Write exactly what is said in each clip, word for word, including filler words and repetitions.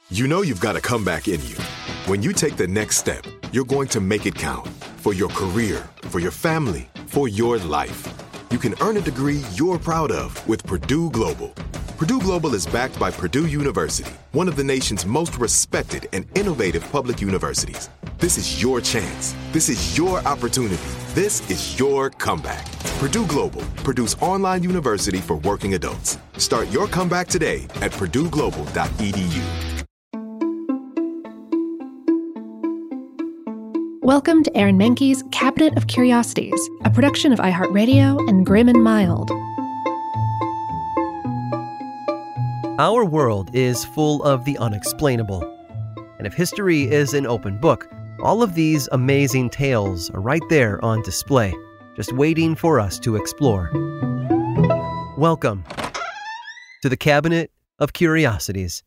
You know you've got a comeback in you. When you take the next step, you're going to make it count. For your career, for your family, for your life. You can earn a degree you're proud of with Purdue Global. Purdue Global is backed by Purdue University, one of the nation's most respected and innovative public universities. This is your chance. This is your opportunity. This is your comeback. Purdue Global, Purdue's online university for working adults. Start your comeback today at purdue global dot e d u. Welcome to Aaron Mahnke's Cabinet of Curiosities, a production of iHeartRadio and Grim and Mild. Our world is full of the unexplainable. And if history is an open book, all of these amazing tales are right there on display, just waiting for us to explore. Welcome to the Cabinet of Curiosities.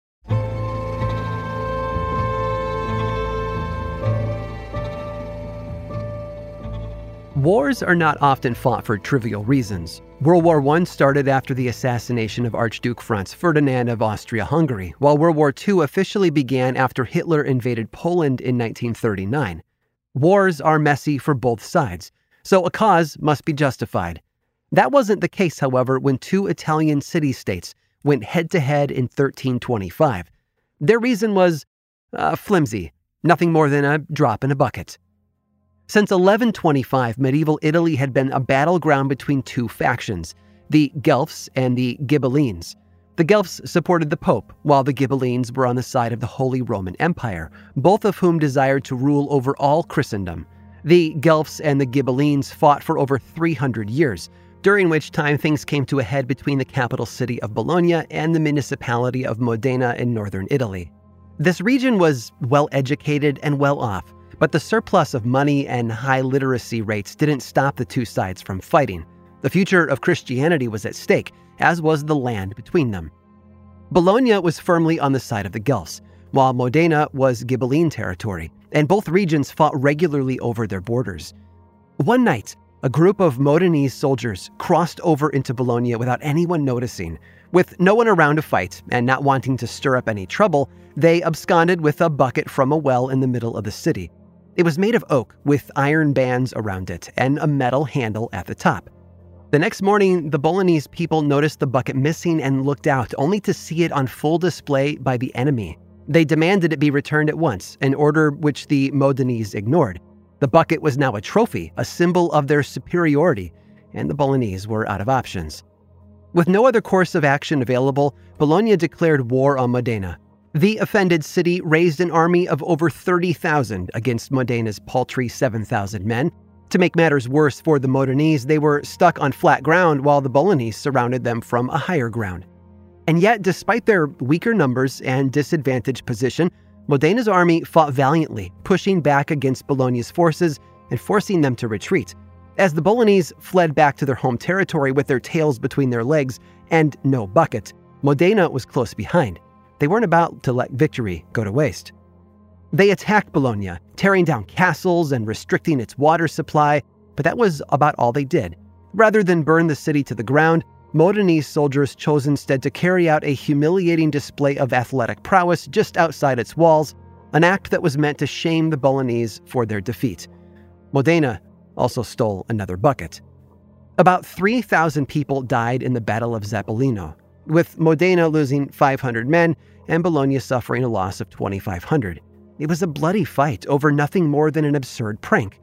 Wars are not often fought for trivial reasons. World War One started after the assassination of Archduke Franz Ferdinand of Austria-Hungary, while World War Two officially began after Hitler invaded Poland in nineteen thirty-nine. Wars are messy for both sides, so a cause must be justified. That wasn't the case, however, when two Italian city-states went head-to-head in thirteen twenty-five. Their reason was uh, flimsy, nothing more than a drop in a bucket. Since eleven twenty-five, medieval Italy had been a battleground between two factions, the Guelphs and the Ghibellines. The Guelphs supported the Pope, while the Ghibellines were on the side of the Holy Roman Empire, both of whom desired to rule over all Christendom. The Guelphs and the Ghibellines fought for over three hundred years, during which time things came to a head between the capital city of Bologna and the municipality of Modena in northern Italy. This region was well-educated and well-off, but the surplus of money and high literacy rates didn't stop the two sides from fighting. The future of Christianity was at stake, as was the land between them. Bologna was firmly on the side of the Guelphs, while Modena was Ghibelline territory, and both regions fought regularly over their borders. One night, a group of Modenese soldiers crossed over into Bologna without anyone noticing. With no one around to fight and not wanting to stir up any trouble, they absconded with a bucket from a well in the middle of the city. It was made of oak with iron bands around it and a metal handle at the top. The next morning, the Bolognese people noticed the bucket missing and looked out, only to see it on full display by the enemy. They demanded it be returned at once, an order which the Modenese ignored. The bucket was now a trophy, a symbol of their superiority, and the Bolognese were out of options. With no other course of action available, Bologna declared war on Modena. The offended city raised an army of over thirty thousand against Modena's paltry seven thousand men. To make matters worse for the Modenese, they were stuck on flat ground while the Bolognese surrounded them from a higher ground. And yet, despite their weaker numbers and disadvantaged position, Modena's army fought valiantly, pushing back against Bologna's forces and forcing them to retreat. As the Bolognese fled back to their home territory with their tails between their legs and no bucket, Modena was close behind. They weren't about to let victory go to waste. They attacked Bologna, tearing down castles and restricting its water supply, but that was about all they did. Rather than burn the city to the ground, Modenese soldiers chose instead to carry out a humiliating display of athletic prowess just outside its walls, an act that was meant to shame the Bolognese for their defeat. Modena also stole another bucket. About three thousand people died in the Battle of Zappolino, with Modena losing five hundred men and Bologna suffering a loss of twenty-five hundred. It was a bloody fight over nothing more than an absurd prank.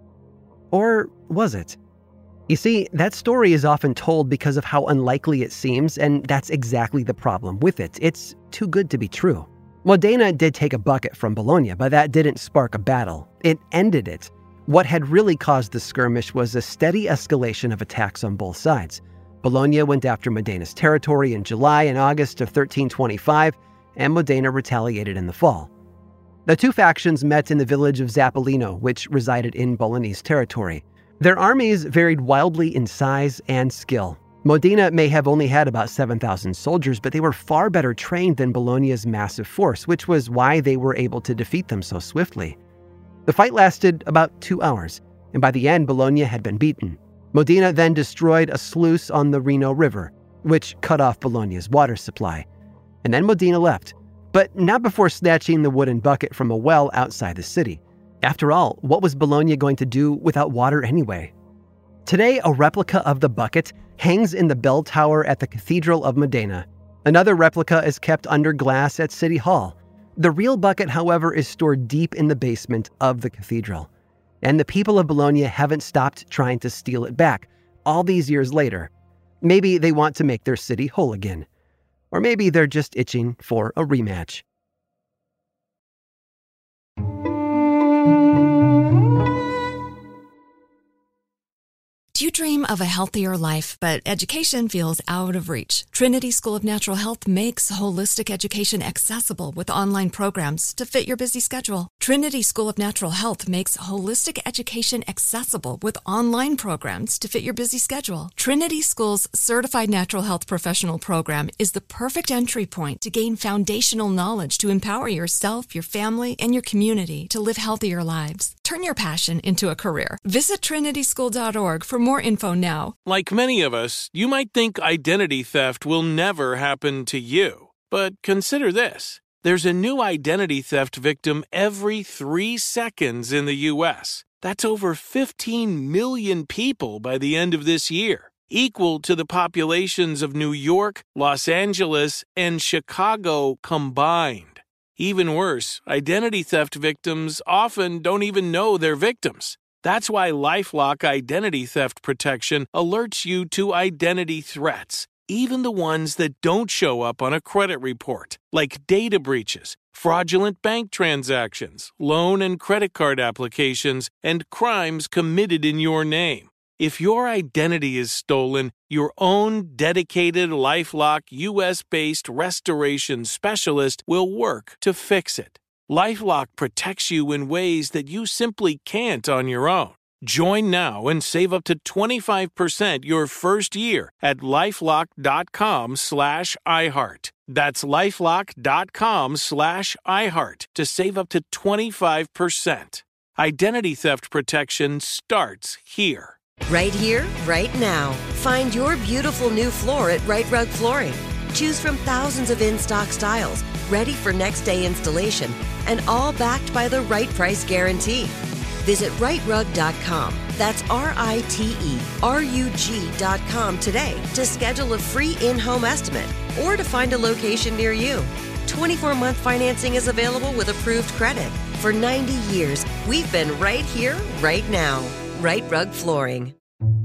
Or was it? You see, that story is often told because of how unlikely it seems, and that's exactly the problem with it. It's too good to be true. Modena did take a bucket from Bologna, but that didn't spark a battle. It ended it. What had really caused the skirmish was a steady escalation of attacks on both sides. Bologna went after Modena's territory in July and August of thirteen twenty-five, and Modena retaliated in the fall. The two factions met in the village of Zappolino, which resided in Bolognese territory. Their armies varied wildly in size and skill. Modena may have only had about seven thousand soldiers, but they were far better trained than Bologna's massive force, which was why they were able to defeat them so swiftly. The fight lasted about two hours, and by the end, Bologna had been beaten. Modena then destroyed a sluice on the Reno River, which cut off Bologna's water supply. And then Modena left, But not before snatching the wooden bucket from a well outside the city. After all, what was Bologna going to do without water anyway? Today, a replica of the bucket hangs in the bell tower at the Cathedral of Modena. Another replica is kept under glass at City Hall. The real bucket, however, is stored deep in the basement of the cathedral. And the people of Bologna haven't stopped trying to steal it back all these years later. Maybe they want to make their city whole again. Or maybe they're just itching for a rematch. Do you dream of a healthier life, but education feels out of reach? Trinity School of Natural Health makes holistic education accessible with online programs to fit your busy schedule. Trinity School of Natural Health makes holistic education accessible with online programs to fit your busy schedule. Trinity School's Certified Natural Health Professional Program is the perfect entry point to gain foundational knowledge to empower yourself, your family, and your community to live healthier lives. Turn your passion into a career. Visit trinity school dot org for more info now. Like many of us, you might think identity theft will never happen to you. But consider this. There's a new identity theft victim every three seconds in the U S. That's over fifteen million people by the end of this year, equal to the populations of New York, Los Angeles, and Chicago combined. Even worse, identity theft victims often don't even know they're victims. That's why LifeLock Identity Theft Protection alerts you to identity threats, even the ones that don't show up on a credit report, like data breaches, fraudulent bank transactions, loan and credit card applications, and crimes committed in your name. If your identity is stolen, your own dedicated LifeLock U S-based restoration specialist will work to fix it. LifeLock protects you in ways that you simply can't on your own. Join now and save up to twenty-five percent your first year at lifelock.com slash iHeart. That's lifelock.com slash iHeart to save up to twenty-five percent. Identity theft protection starts here. Right here, right now. Find your beautiful new floor at Right Rug Flooring. Choose from thousands of in-stock styles, ready for next day installation, and all backed by the right price guarantee. Visit right rug dot com. That's R I T E R U G dot com today to schedule a free in-home estimate or to find a location near you. twenty-four month financing is available with approved credit. For ninety years, we've been right here, right now. Right Rug Flooring.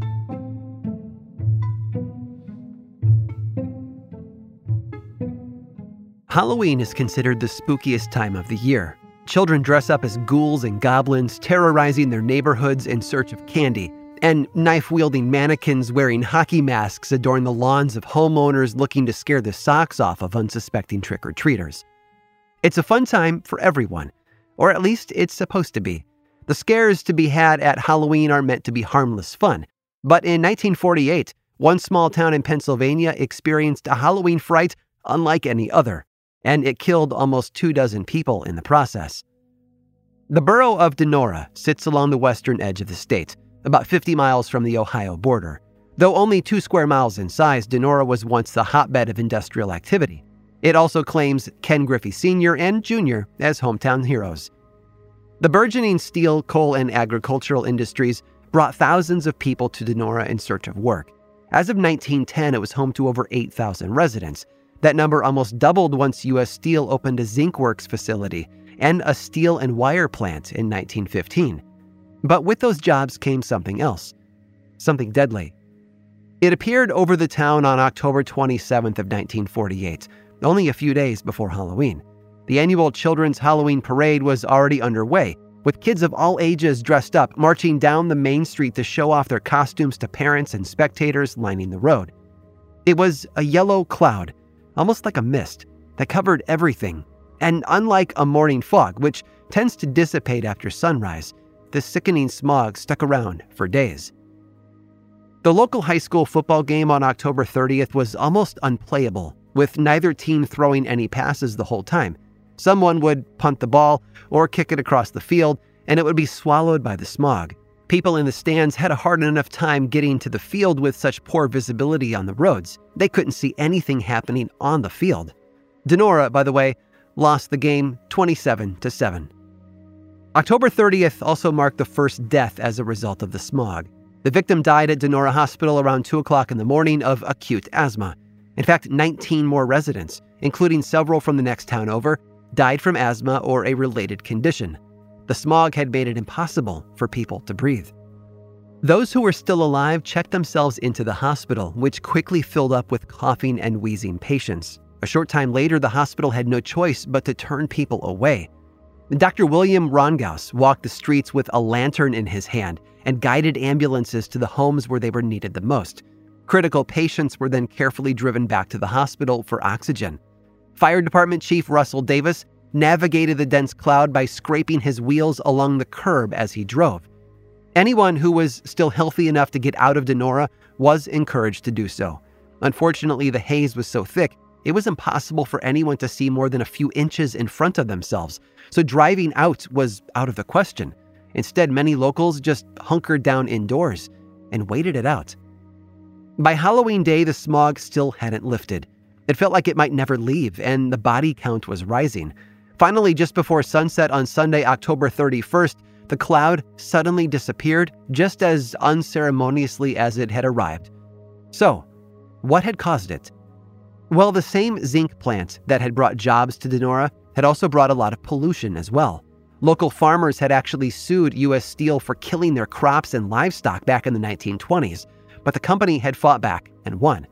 Halloween is considered the spookiest time of the year. Children dress up as ghouls and goblins, terrorizing their neighborhoods in search of candy, and knife-wielding mannequins wearing hockey masks adorn the lawns of homeowners looking to scare the socks off of unsuspecting trick-or-treaters. It's a fun time for everyone, or at least it's supposed to be. The scares to be had at Halloween are meant to be harmless fun. But in nineteen forty-eight, one small town in Pennsylvania experienced a Halloween fright unlike any other, and it killed almost two dozen people in the process. The borough of Donora sits along the western edge of the state, about fifty miles from the Ohio border. Though only two square miles in size, Donora was once the hotbed of industrial activity. It also claims Ken Griffey Senior and Junior as hometown heroes. The burgeoning steel, coal, and agricultural industries brought thousands of people to Donora in search of work. As of nineteen ten, it was home to over eight thousand residents. That number almost doubled once U S Steel opened a zinc works facility and a steel and wire plant in nineteen fifteen. But with those jobs came something else, something deadly. It appeared over the town on October twenty-seventh of nineteen forty-eight, only a few days before Halloween. The annual Children's Halloween Parade was already underway, with kids of all ages dressed up, marching down the main street to show off their costumes to parents and spectators lining the road. It was a yellow cloud, almost like a mist, that covered everything. And unlike a morning fog, which tends to dissipate after sunrise, the sickening smog stuck around for days. The local high school football game on October thirtieth was almost unplayable, with neither team throwing any passes the whole time. Someone would punt the ball or kick it across the field, and it would be swallowed by the smog. People in the stands had a hard enough time getting to the field with such poor visibility on the roads. They couldn't see anything happening on the field. Donora, by the way, lost the game twenty-seven to seven. October thirtieth also marked the first death as a result of the smog. The victim died at Donora Hospital around two o'clock in the morning of acute asthma. In fact, nineteen more residents, including several from the next town over, died from asthma or a related condition. The smog had made it impossible for people to breathe. Those who were still alive checked themselves into the hospital, which quickly filled up with coughing and wheezing patients. A short time later, the hospital had no choice but to turn people away. Doctor William Rongaus walked the streets with a lantern in his hand and guided ambulances to the homes where they were needed the most. Critical patients were then carefully driven back to the hospital for oxygen. Fire Department Chief Russell Davis navigated the dense cloud by scraping his wheels along the curb as he drove. Anyone who was still healthy enough to get out of Donora was encouraged to do so. Unfortunately, the haze was so thick, it was impossible for anyone to see more than a few inches in front of themselves, so driving out was out of the question. Instead, many locals just hunkered down indoors and waited it out. By Halloween Day, the smog still hadn't lifted. It felt like it might never leave, and the body count was rising. Finally, just before sunset on Sunday, October thirty-first, the cloud suddenly disappeared just as unceremoniously as it had arrived. So, what had caused it? Well, the same zinc plant that had brought jobs to Donora had also brought a lot of pollution as well. Local farmers had actually sued U S Steel for killing their crops and livestock back in the nineteen twenties, but the company had fought back and won.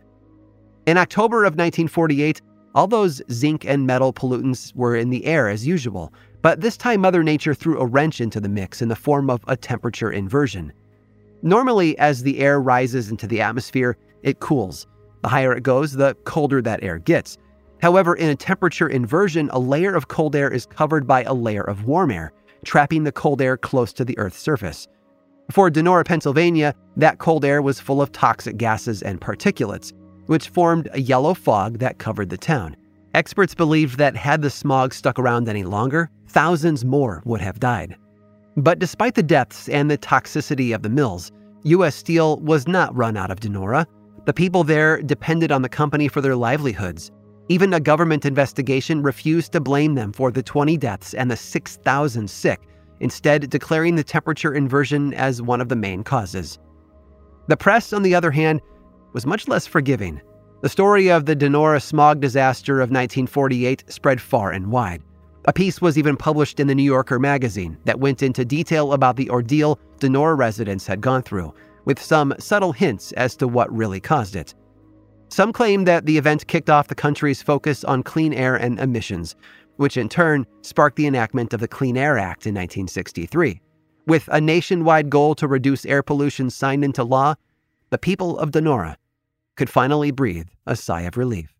In October of nineteen forty-eight, all those zinc and metal pollutants were in the air as usual, but this time Mother Nature threw a wrench into the mix in the form of a temperature inversion. Normally, as the air rises into the atmosphere, it cools. The higher it goes, the colder that air gets. However, in a temperature inversion, a layer of cold air is covered by a layer of warm air, trapping the cold air close to the Earth's surface. For Donora, Pennsylvania, that cold air was full of toxic gases and particulates, which formed a yellow fog that covered the town. Experts believed that had the smog stuck around any longer, thousands more would have died. But despite the deaths and the toxicity of the mills, U S Steel was not run out of Donora. The people there depended on the company for their livelihoods. Even a government investigation refused to blame them for the twenty deaths and the six thousand sick, instead declaring the temperature inversion as one of the main causes. The press, on the other hand, was much less forgiving. The story of the Donora smog disaster of nineteen forty-eight spread far and wide. A piece was even published in the New Yorker magazine that went into detail about the ordeal Donora residents had gone through, with some subtle hints as to what really caused it. Some claim that the event kicked off the country's focus on clean air and emissions, which in turn sparked the enactment of the Clean Air Act in nineteen sixty-three. With a nationwide goal to reduce air pollution signed into law, the people of Donora could finally breathe a sigh of relief.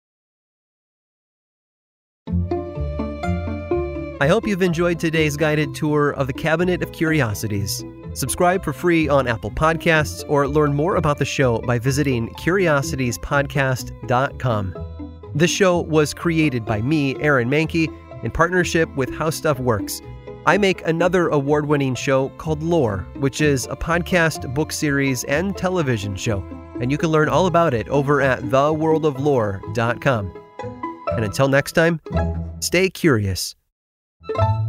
I hope you've enjoyed today's guided tour of the Cabinet of Curiosities. Subscribe for free on Apple Podcasts or learn more about the show by visiting curiosities podcast dot com. This show was created by me, Aaron Mahnke, in partnership with How Stuff Works. I make another award-winning show called Lore, which is a podcast, book series, and television show, and you can learn all about it over at the world of lore dot com. And until next time, stay curious.